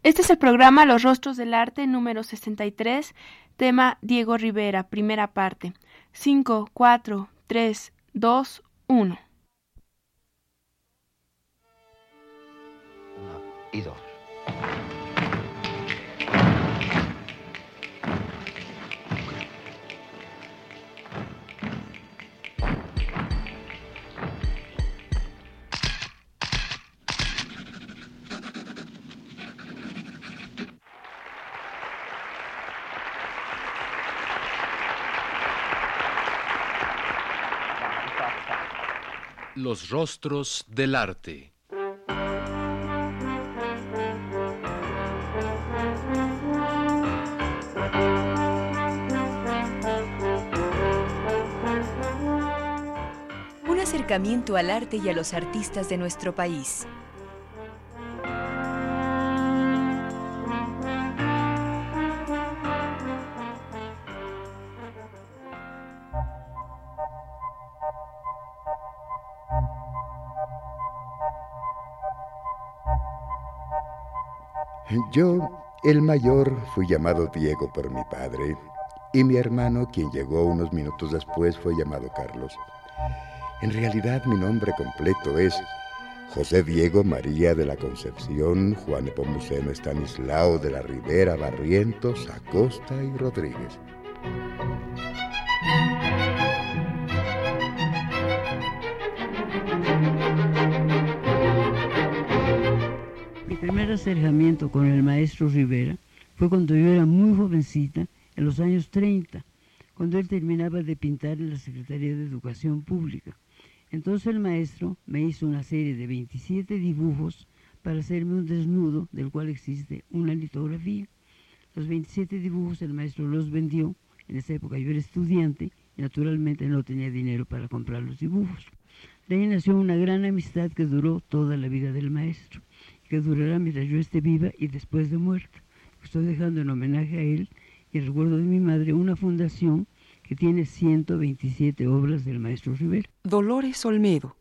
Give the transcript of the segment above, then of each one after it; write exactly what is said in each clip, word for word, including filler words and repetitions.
Este es el programa Los Rostros del Arte número sesenta y tres, tema Diego Rivera, primera parte. cinco, cuatro, tres, dos, uno. Uno y dos. Los Rostros del Arte. Un acercamiento al arte y a los artistas de nuestro país. Yo, el mayor, fui llamado Diego por mi padre, y mi hermano, quien llegó unos minutos después, fue llamado Carlos. En realidad, mi nombre completo es José Diego María de la Concepción Juan Nepomuceno Estanislao de la Rivera Barrientos Acosta y Rodríguez. Mi primer acercamiento con el maestro Rivera fue cuando yo era muy jovencita, en los años treinta, cuando él terminaba de pintar en la Secretaría de Educación Pública. Entonces el maestro me hizo una serie de veintisiete dibujos para hacerme un desnudo, del cual existe una litografía. Los veintisiete dibujos el maestro los vendió. En esa época yo era estudiante y naturalmente no tenía dinero para comprar los dibujos. De ahí nació una gran amistad que duró toda la vida del maestro, que durará mientras yo esté viva y después de muerta. Estoy dejando en homenaje a él y en recuerdo de mi madre una fundación que tiene ciento veintisiete obras del maestro Rivera. Dolores Olmedo.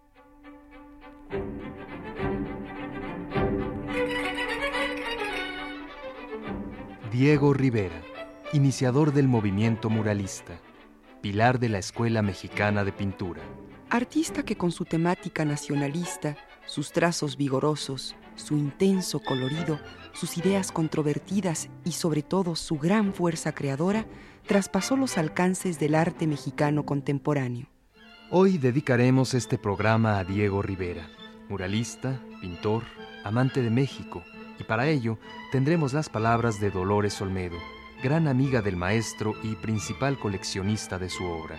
Diego Rivera, iniciador del movimiento muralista, pilar de la Escuela Mexicana de Pintura. Artista que con su temática nacionalista, sus trazos vigorosos, su intenso colorido, sus ideas controvertidas y sobre todo su gran fuerza creadora, traspasó los alcances del arte mexicano contemporáneo. Hoy dedicaremos este programa a Diego Rivera, muralista, pintor, amante de México, y para ello tendremos las palabras de Dolores Olmedo, gran amiga del maestro y principal coleccionista de su obra.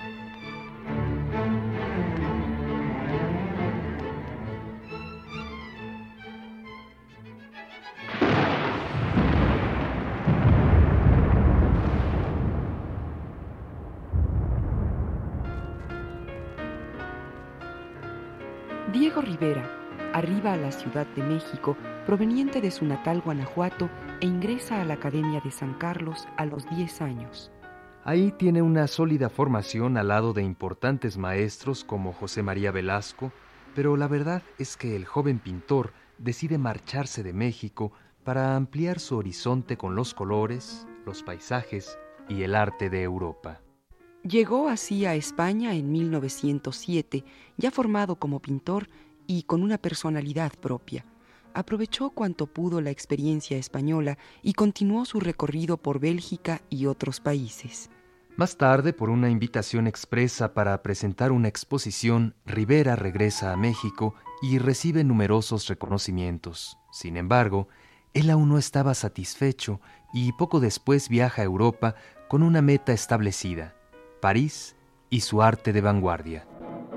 Diego Rivera arriba a la Ciudad de México proveniente de su natal Guanajuato e ingresa a la Academia de San Carlos a los diez años. Ahí tiene una sólida formación al lado de importantes maestros como José María Velasco, pero la verdad es que el joven pintor decide marcharse de México para ampliar su horizonte con los colores, los paisajes y el arte de Europa. Llegó así a España en mil novecientos siete, ya formado como pintor y con una personalidad propia. Aprovechó cuanto pudo la experiencia española y continuó su recorrido por Bélgica y otros países. Más tarde, por una invitación expresa para presentar una exposición, Rivera regresa a México y recibe numerosos reconocimientos. Sin embargo, él aún no estaba satisfecho y poco después viaja a Europa con una meta establecida: París y su arte de vanguardia.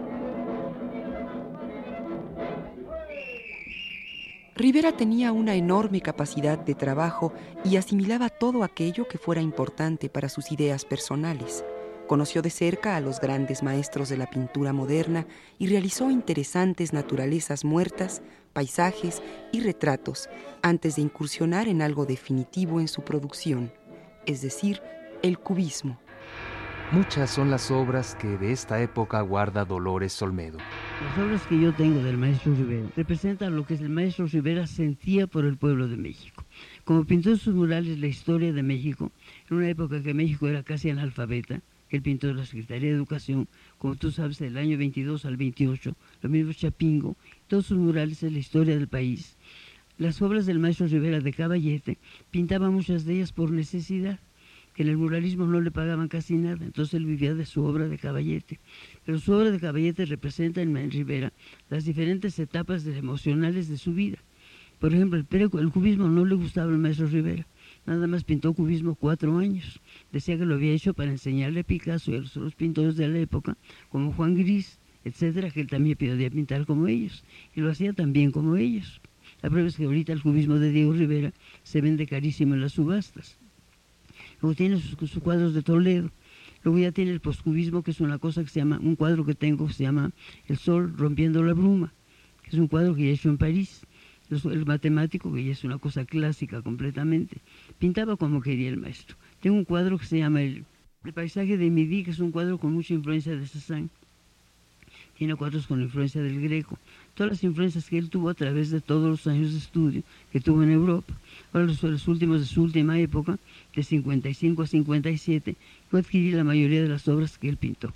Rivera tenía una enorme capacidad de trabajo y asimilaba todo aquello que fuera importante para sus ideas personales. Conoció de cerca a los grandes maestros de la pintura moderna y realizó interesantes naturalezas muertas, paisajes y retratos antes de incursionar en algo definitivo en su producción, es decir, el cubismo. Muchas son las obras que de esta época guarda Dolores Olmedo. Las obras que yo tengo del maestro Rivera representan lo que el maestro Rivera sentía por el pueblo de México. Como pintó en sus murales la historia de México, en una época que México era casi analfabeta, él pintó la Secretaría de Educación, como tú sabes, del año veintidós al veintiocho, lo mismo Chapingo, todos sus murales en la historia del país. Las obras del maestro Rivera de Caballete pintaba muchas de ellas por necesidad, que en el muralismo no le pagaban casi nada, entonces él vivía de su obra de Caballete. Pero su obra de Caballete representa en Rivera las diferentes etapas emocionales de su vida. Por ejemplo, el, el cubismo no le gustaba al maestro Rivera, nada más pintó cubismo cuatro años. Decía que lo había hecho para enseñarle a Picasso y a los otros pintores de la época, como Juan Gris, etcétera, que él también podía pintar como ellos, y lo hacía también como ellos. La prueba es que ahorita el cubismo de Diego Rivera se vende carísimo en las subastas. Luego tiene sus, sus cuadros de Toledo. Luego ya tiene el postcubismo, que es una cosa que se llama, un cuadro que tengo que se llama El sol rompiendo la bruma, que es un cuadro que ya he hecho en París. El matemático, que ya es una cosa clásica completamente. Pintaba como quería el maestro. Tengo un cuadro que se llama El, el paisaje de Midi, que es un cuadro con mucha influencia de Cézanne. Tiene cuadros con influencia del Greco. Todas las influencias que él tuvo a través de todos los años de estudio que tuvo en Europa. Ahora los, los últimos de su última época, de cincuenta y cinco a cincuenta y siete, yo adquirí la mayoría de las obras que él pintó.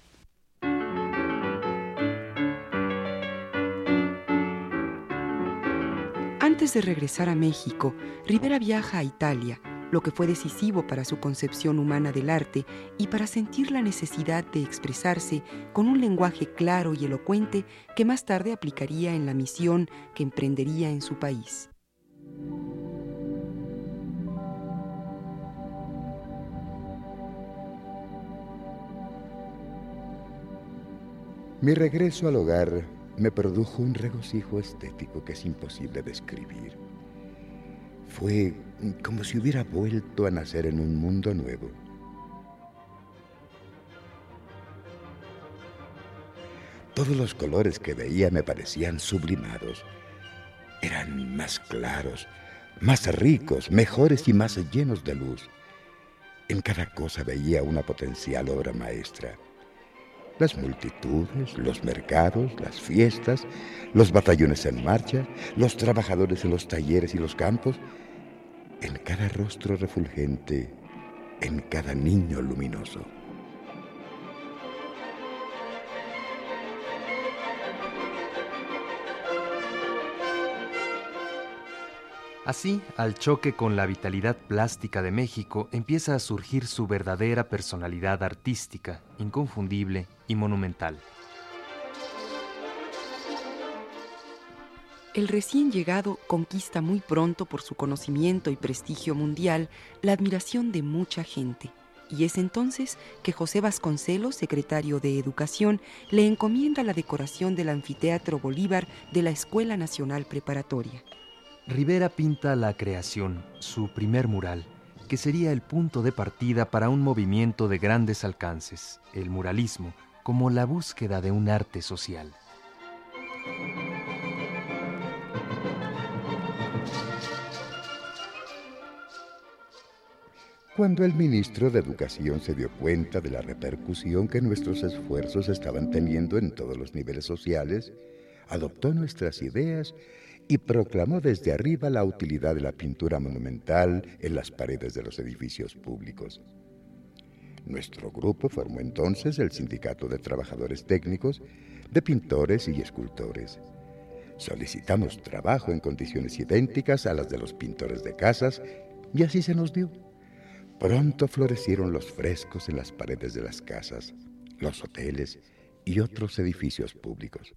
Antes de regresar a México, Rivera viaja a Italia, lo que fue decisivo para su concepción humana del arte y para sentir la necesidad de expresarse con un lenguaje claro y elocuente que más tarde aplicaría en la misión que emprendería en su país. Mi regreso al hogar me produjo un regocijo estético que es imposible describir. Fue como si hubiera vuelto a nacer en un mundo nuevo. Todos los colores que veía me parecían sublimados. Eran más claros, más ricos, mejores y más llenos de luz. En cada cosa veía una potencial obra maestra. Las multitudes, los mercados, las fiestas, los batallones en marcha, los trabajadores en los talleres y los campos, en cada rostro refulgente, en cada niño luminoso. Así, al choque con la vitalidad plástica de México, empieza a surgir su verdadera personalidad artística, inconfundible y monumental. El recién llegado conquista muy pronto por su conocimiento y prestigio mundial la admiración de mucha gente. Y es entonces que José Vasconcelos, secretario de Educación, le encomienda la decoración del Anfiteatro Bolívar de la Escuela Nacional Preparatoria. Rivera pinta La Creación, su primer mural, que sería el punto de partida para un movimiento de grandes alcances, el muralismo, como la búsqueda de un arte social. Cuando el ministro de Educación se dio cuenta de la repercusión que nuestros esfuerzos estaban teniendo en todos los niveles sociales, adoptó nuestras ideas y proclamó desde arriba la utilidad de la pintura monumental en las paredes de los edificios públicos. Nuestro grupo formó entonces el Sindicato de Trabajadores Técnicos, de Pintores y Escultores. Solicitamos trabajo en condiciones idénticas a las de los pintores de casas y así se nos dio. Pronto florecieron los frescos en las paredes de las casas, los hoteles y otros edificios públicos.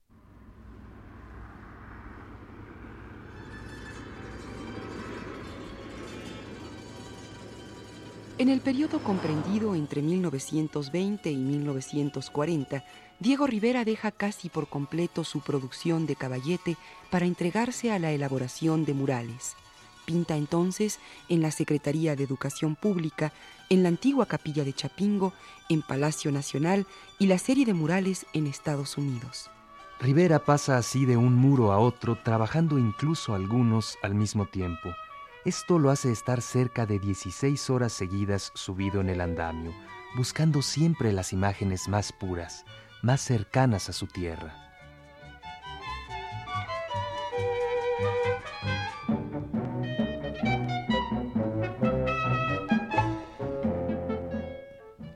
En el periodo comprendido entre mil novecientos veinte y mil novecientos cuarenta, Diego Rivera deja casi por completo su producción de Caballete para entregarse a la elaboración de murales. Pinta entonces en la Secretaría de Educación Pública, en la antigua Capilla de Chapingo, en Palacio Nacional y la serie de murales en Estados Unidos. Rivera pasa así de un muro a otro, trabajando incluso algunos al mismo tiempo. Esto lo hace estar cerca de dieciséis horas seguidas subido en el andamio, buscando siempre las imágenes más puras, más cercanas a su tierra.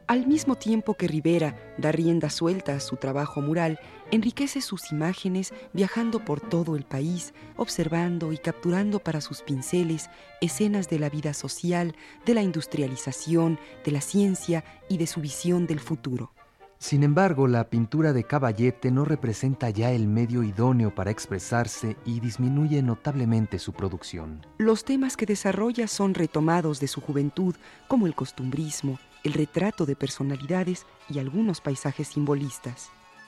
Al mismo tiempo que Rivera da rienda suelta a su trabajo mural, enriquece sus imágenes viajando por todo el país, observando y capturando para sus pinceles escenas de la vida social, de la industrialización, de la ciencia y de su visión del futuro. Sin embargo, la pintura de Caballete no representa ya el medio idóneo para expresarse y disminuye notablemente su producción. Los temas que desarrolla son retomados de su juventud, como el costumbrismo, el retrato de personalidades y algunos paisajes simbolistas.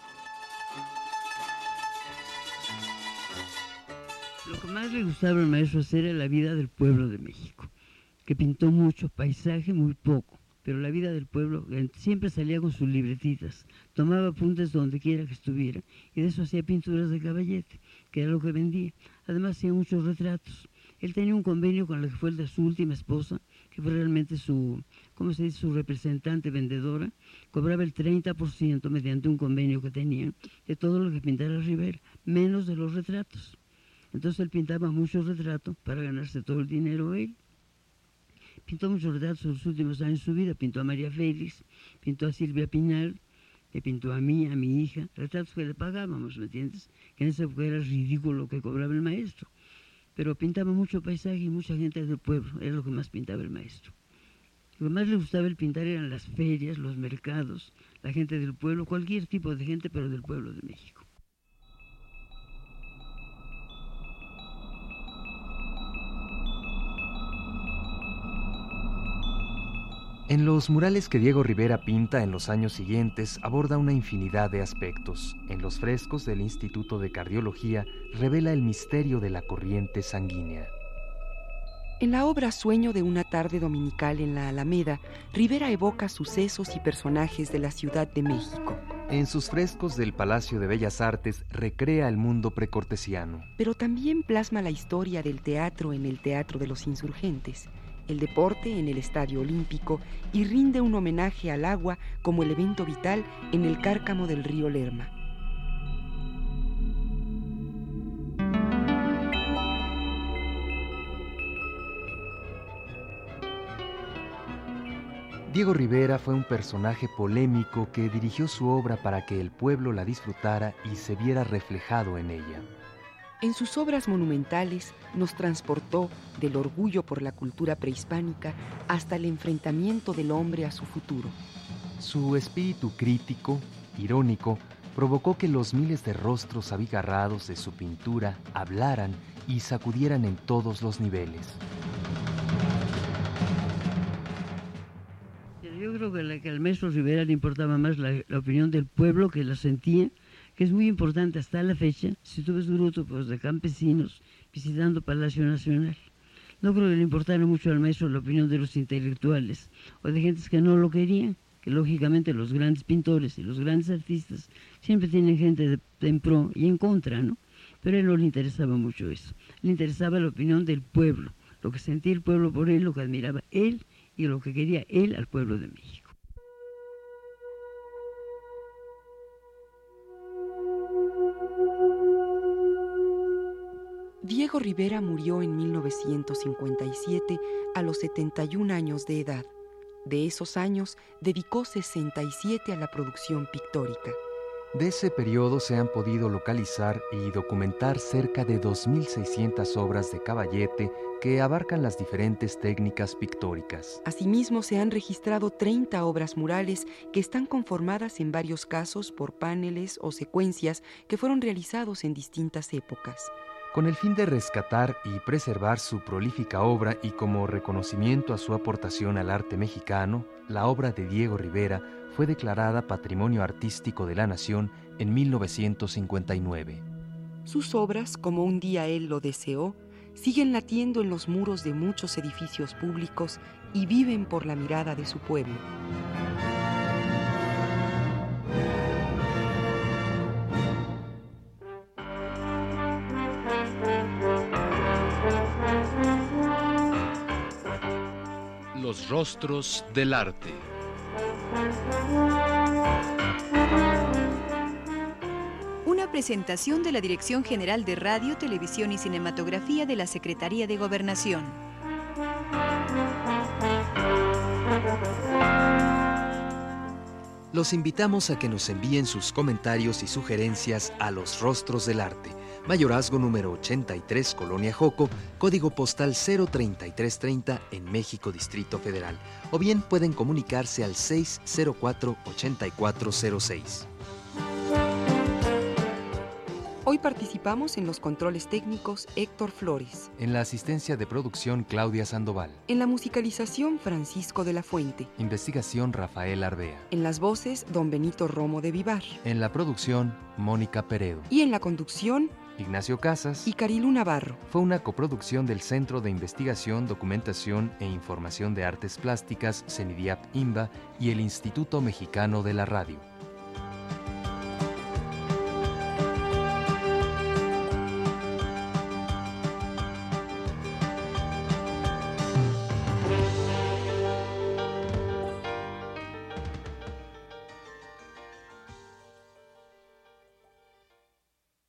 Lo que más le gustaba al maestro hacer era la vida del pueblo de México, que pintó mucho, paisaje muy poco. Pero la vida del pueblo siempre salía con sus libretitas, tomaba apuntes donde quiera que estuviera, y de eso hacía pinturas de Caballete, que era lo que vendía. Además hacía muchos retratos. Él tenía un convenio con la que fue el de su última esposa, que fue realmente su, ¿cómo se dice?, su representante vendedora. Cobraba el treinta por ciento mediante un convenio que tenía de todo lo que pintara Rivera, menos de los retratos. Entonces él pintaba muchos retratos para ganarse todo el dinero él. Pintó muchos retratos en los últimos años de su vida. Pintó a María Félix, pintó a Silvia Pinal, le pintó a mí, a mi hija. Retratos que le pagábamos, ¿me entiendes? Que en esa época era ridículo lo que cobraba el maestro. Pero pintaba mucho paisaje y mucha gente del pueblo. Era lo que más pintaba el maestro. Lo que más le gustaba el pintar eran las ferias, los mercados, la gente del pueblo, cualquier tipo de gente, pero del pueblo de México. En los murales que Diego Rivera pinta en los años siguientes aborda una infinidad de aspectos. En los frescos del Instituto de Cardiología revela el misterio de la corriente sanguínea. En la obra Sueño de una tarde dominical en la Alameda, Rivera evoca sucesos y personajes de la Ciudad de México. En sus frescos del Palacio de Bellas Artes recrea el mundo precortesiano. Pero también plasma la historia del teatro en el Teatro de los Insurgentes, el deporte en el Estadio Olímpico y rinde un homenaje al agua como el evento vital en el cárcamo del río Lerma. Diego Rivera fue un personaje polémico que dirigió su obra para que el pueblo la disfrutara y se viera reflejado en ella. En sus obras monumentales nos transportó del orgullo por la cultura prehispánica hasta el enfrentamiento del hombre a su futuro. Su espíritu crítico, irónico, provocó que los miles de rostros abigarrados de su pintura hablaran y sacudieran en todos los niveles. Yo creo que, la, que al maestro Rivera le importaba más la, la opinión del pueblo, que la sentía, que es muy importante hasta la fecha. Si tú ves grupos de campesinos visitando Palacio Nacional, no creo que le importara mucho al maestro la opinión de los intelectuales o de gentes que no lo querían, que lógicamente los grandes pintores y los grandes artistas siempre tienen gente de, de en pro y en contra, ¿no? Pero a él no le interesaba mucho eso. Le interesaba la opinión del pueblo, lo que sentía el pueblo por él, lo que admiraba él y lo que quería él al pueblo de México. Diego Rivera murió en mil novecientos cincuenta y siete a los setenta y un años de edad. De esos años, dedicó sesenta y siete a la producción pictórica. De ese periodo se han podido localizar y documentar cerca de dos mil seiscientas obras de Caballete que abarcan las diferentes técnicas pictóricas. Asimismo, se han registrado treinta obras murales que están conformadas en varios casos por paneles o secuencias que fueron realizados en distintas épocas. Con el fin de rescatar y preservar su prolífica obra y como reconocimiento a su aportación al arte mexicano, la obra de Diego Rivera fue declarada Patrimonio Artístico de la Nación en mil novecientos cincuenta y nueve. Sus obras, como un día él lo deseó, siguen latiendo en los muros de muchos edificios públicos y viven por la mirada de su pueblo. Los rostros del arte. Una presentación de la Dirección General de Radio, Televisión y Cinematografía de la Secretaría de Gobernación. Los invitamos a que nos envíen sus comentarios y sugerencias a Los Rostros del Arte, Mayorazgo número ochenta y tres, Colonia Joco, código postal cero treinta y tres treinta en México, Distrito Federal. O bien pueden comunicarse al seis cero cuatro, ochenta y cuatro cero seis. Hoy participamos en los controles técnicos Héctor Flores. En la asistencia de producción Claudia Sandoval. En la musicalización Francisco de la Fuente. Investigación Rafael Arbea. En las voces Don Benito Romo de Vivar. En la producción Mónica Peredo. Y en la conducción Ignacio Casas y Carilu Navarro. Fue una coproducción del Centro de Investigación, Documentación e Información de Artes Plásticas, CENIDIAP-INBA y el Instituto Mexicano de la Radio.